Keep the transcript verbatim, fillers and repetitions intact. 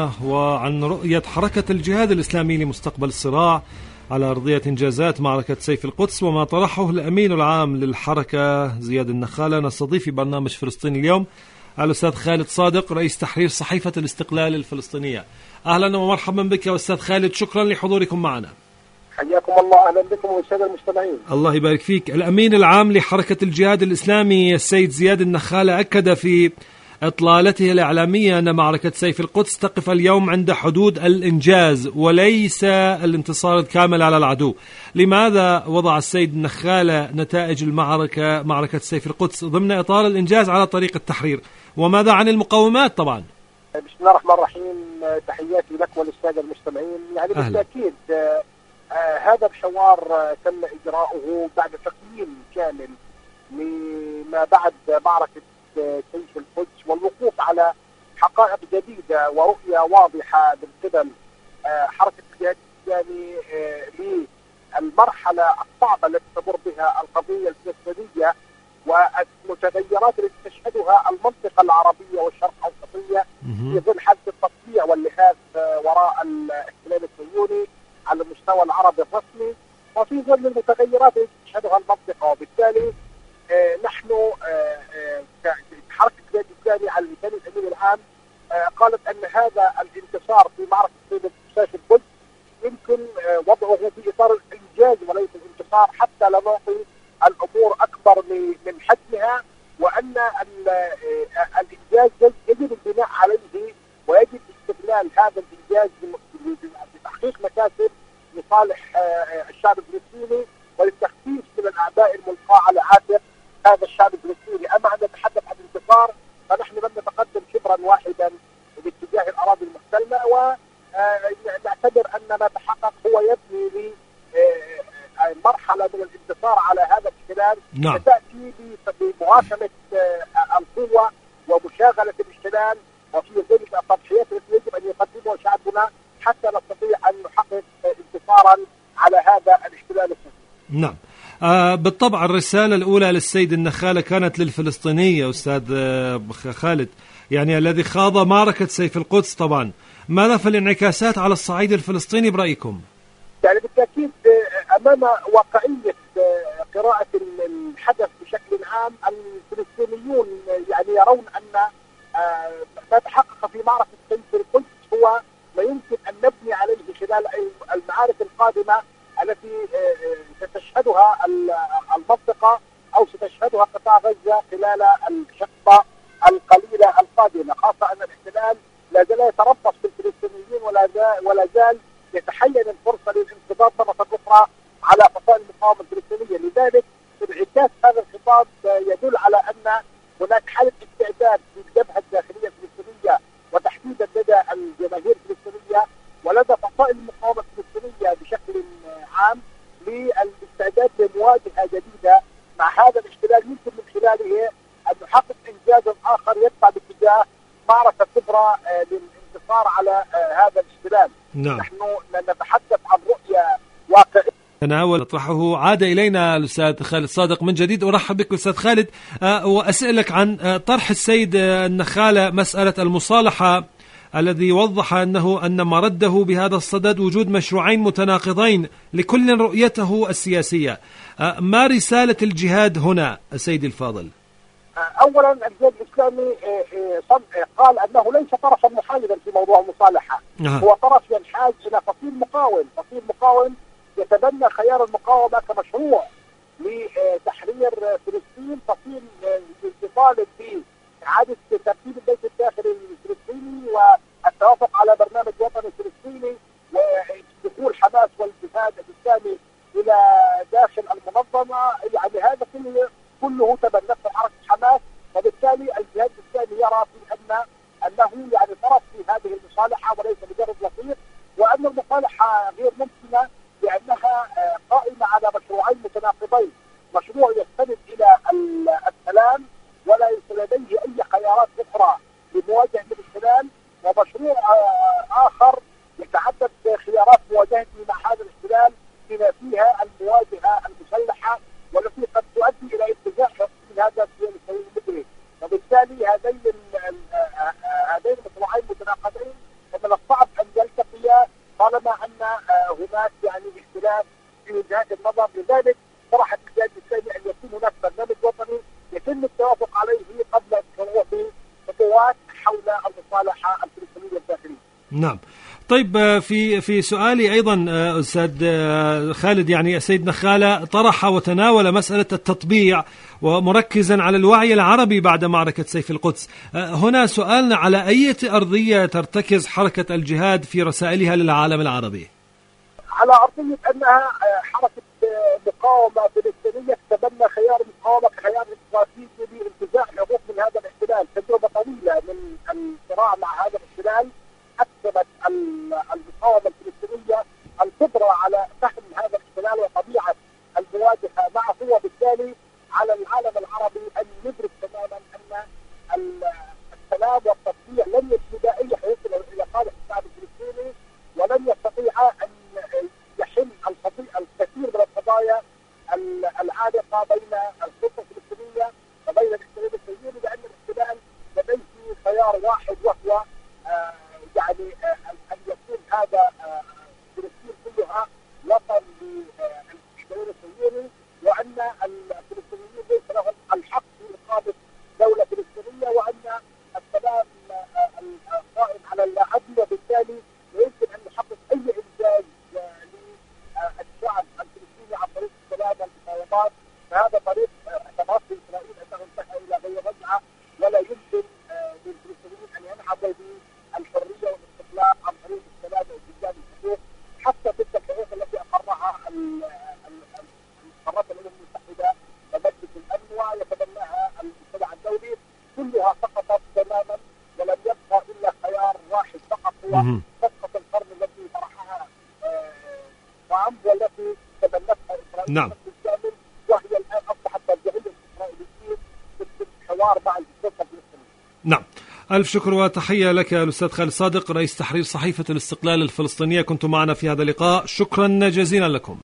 معنا وعن رؤية حركة الجهاد الإسلامي لمستقبل الصراع على أرضية إنجازات معركة سيف القدس وما طرحه الأمين العام للحركة زياد النخالة. نستضيف في برنامج فلسطيني اليوم الأستاذ خالد صادق رئيس تحرير صحيفة الاستقلال الفلسطينية. أهلا ومرحبا بك يا أستاذ خالد، شكرا لحضوركم معنا. حياكم الله، أهلا بكم والسادة المستمعين. الله يبارك فيك. الأمين العام لحركة الجهاد الإسلامي السيد زياد النخالة أكد في إطلالته الإعلامية أن معركة سيف القدس تقف اليوم عند حدود الإنجاز وليس الانتصار الكامل على العدو. لماذا وضع السيد النخالة نتائج المعركة معركة سيف القدس ضمن إطار الإنجاز على طريق التحرير؟ وماذا عن المقاومات طبعا؟ بسم الله الرحمن الرحيم، تحياتي لك وللسادة المستمعين. يعني بالتأكيد آه آه هذا الحوار آه تم إجراؤه بعد تقييم كامل لما بعد معركة سيف القدس والوقوف على حقائق جديدة ورؤية واضحة من قبل آه حركة الجهاد الإسلامي آه للمرحلة الصعبة التي تمر بها القضية الفلسطينية والمتغيرات التي تشهدها المنطقة العربية والشرق الأوسطية في ظل حالة التطبيع واللهاث آه وراء الاحتلال الصهيوني على المستوى العربي الرسمي، وفي ظل المتغيرات التي تشهدها المنطقة. وبالتالي آه نحن آه آه حركة الجهاد الإسلامي على لسان الأمين العام آه قالت أن هذا الانتصار في معركة سيف القدس يمكن آه وضعه في إطار الإنجاز وليس الانتصار، حتى لا نعطي الأمور أكبر من حجمها، وأن الإنجاز يجب البناء عليه ويجب استغلال هذا الإنجاز لتحقيق مكاسب لصالح آه الشعب الفلسطيني وللتخفيف من الأعباء الملقاة على عاتق هذا الشعب الفلسطيني. أما أن نتحدث عن انتصار فنحن لم نتقدم شبرا واحدا باتجاه الأراضي المحتلة، ونعتبر أن ما تحقق هو يبني لمرحلة من الانتصار على هذا الاحتلال. نعم. تأتي بمواصلة القوة ومشاغلة الاحتلال وفي ذلك التضحيات التي يجب أن يقدمها شعبنا حتى نستطيع أن نحقق انتصارا على هذا الاحتلال الصهيوني. نعم. آه بالطبع الرسالة الأولى للسيد النخالة كانت للفلسطينية أستاذ آه خالد، يعني الذي خاض معركة سيف القدس طبعا. ماذا في الانعكاسات على الصعيد الفلسطيني برأيكم؟ يعني بالتأكيد أمام واقعية قراءة الحدث بشكل عام الفلسطينيون يعني يرون أن ما تحقق في معركة سيف القدس هو ما يمكن أن نبني عليه خلال المعارك القادمة التي ستشهدها المنطقة أو ستشهدها قطاع غزة خلال الشقة القليلة القادمة، خاصة أن الاحتلال لا زال يتربص بالفلسطينيين ولا زال ولا زال يتحين الفرصة للانقضاض مرة أخرى على فصائل المقاومة الفلسطينية. لذلك انعكاس هذا الخطاب يدل على أن هناك حالة استعداد في الجبهة الداخلية الفلسطينية وتحديدا لدى الجماهير الفلسطينية ولدى فصائل المقاومة الفلسطينية بشكل عام للاستعداد لمواجهة جديدة مع هذا الاحتلال يمكن من خلاله أن نحقق إنجاز آخر يدفع باتجاه معركة كبرى للانتصار على هذا الاحتلال. نعم. نحن نتحدث عن رؤية واقعية تناول أطرحه. عاد إلينا الأستاذ خالد صادق من جديد. أرحب بك أستاذ خالد أه وأسألك عن أه طرح السيد النخالة مسألة المصالحة الذي وضح أنه أن مرده بهذا الصدد وجود مشروعين متناقضين لكل رؤيته السياسية. أه ما رسالة الجهاد هنا سيدي الفاضل؟ أولا الجهاد الإسلامي قال أنه ليس طرفا محايدا في موضوع المصالحة. أه. هو طرف ينحاز إلى فصيل مقاوم فصيل مقاوم يتبنى خيار المقاومة كمشروع لتحرير فلسطين، فصيل يطالب بإعادة ترتيب البيت الداخلي الفلسطيني والتوافق على برنامج وطني فلسطيني ودخول حماس والجهاد الإسلامي إلى داخل المنظمة. يعني هذا كله كله تبنته حركة حماس، وبالتالي الجهاد الإسلامي يرى في أن أنه يعني طرف في هذه المصالحة وليس مجرد وسيط، وأن المصالحة غير ممكنة لأنها قائمة على مشروعين متناقضين، مشروع يستند إلى السلام ولا لديه أي خيارات أخرى لمواجهة الاحتلال، ومشروع آخر يتعدد خيارات مواجهته مع هذا الاحتلال بما فيها المواجهة المسلحة والتي قد تؤدي إلى اتجاه من هذا السياسي المدري. وبالتالي هذين هذين المشروعين متناقضين ومن طالما ان هناك يعني اختلاف في وجهات النظر. لذلك طرح القيادة الإسلامي ان يكون هناك برنامج وطني يتم التوافق عليه قبل شروع خطوات حول المصالحه الفلسطينيه الداخليه. نعم. طيب، في في سؤالي ايضا استاذ خالد، يعني السيد نخالة طرح وتناول مسألة التطبيع ومركزا على الوعي العربي بعد معركة سيف القدس. هنا سؤالنا: على أي أرضية ترتكز حركة الجهاد في رسائلها للعالم العربي؟ على أرضية أنها حركة مقاومة فلسطينية تتبنى خيار المقاومة كخيار استراتيجي لانتزاع حقوق من هذا الاحتلال. تجربة طويلة من الصراع مع هذا الاحتلال أكسبت المقاومة الفلسطينية القدرة على فهم هذا الاحتلال وطبيعة المواجهة معه، وبالتالي على العالم العربي أن يدرك تماما أن السلام والتطبيع لن يجد أي حقوق إلى صالح الشعب الفلسطيني، ولن يستطيع أن يحل الكثير من القضايا العالقة بين السلطة الفلسطينية وبين الاحتلال الصهيوني، لأن الاحتلال لديه خيار واحد وهو آه يعني آه أن يكون هذا آه فلسطين كلها وطن للاحتلال الصهيوني، وأن الفلسطينيين ليس لهم الحق في إقامة دولة فلسطينية، وأن السلام القائم على العدل، وبالتالي لا يمكن أن يحقق أي إنجاز للشعب الفلسطيني عن طريق السلام والمفاوضات. فهذا طريق اعتبرت إسرائيل أنه انتهى إلى غير رجعة، ولا يمكن للفلسطينيين أن ينهضوا بالحرية والاستقلال عن طريق السلام واستخدام الحقوق، حتى تلك الحقوق التي أقرها قرارات الأمم المتحدة ومجلس الأمن ويتبناها المجتمع الدولي، كلها سقطت تماما، ولم يبقى إلا خيار واحد فقط هو صفقة القرن التي طرحها ترامب والتي تبنتها إسرائيل. نعم. بالكامل، وهي الآن أصبحت مرجعية الإسرائيليين في الحوار مع السلطة الفلسطينية. نعم. ألف شكر وتحية لك الأستاذ خالد صادق، رئيس تحرير صحيفة الاستقلال الفلسطينية، كنت معنا في هذا اللقاء. شكرا جزيلا لكم.